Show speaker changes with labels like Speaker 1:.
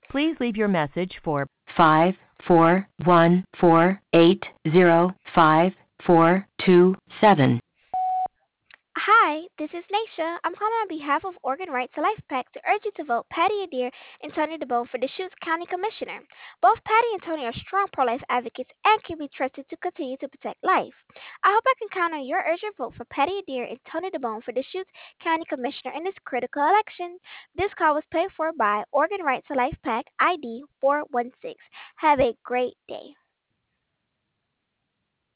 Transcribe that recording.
Speaker 1: Please leave your message for 54148054227.
Speaker 2: Hi, this is Naisha. I'm calling on behalf of Organ Rights Alive PAC to urge you to vote Patty Adair and Tony DeBoe for Deschutes County Commissioner. Both Patty and Tony are strong pro-life advocates and can be trusted to continue to protect life. I hope I can count on your urgent vote for Patty Adair and Tony DeBoe for Deschutes County Commissioner in this critical election. This call was paid for by Organ Rights Alive PAC ID 416. Have a great day.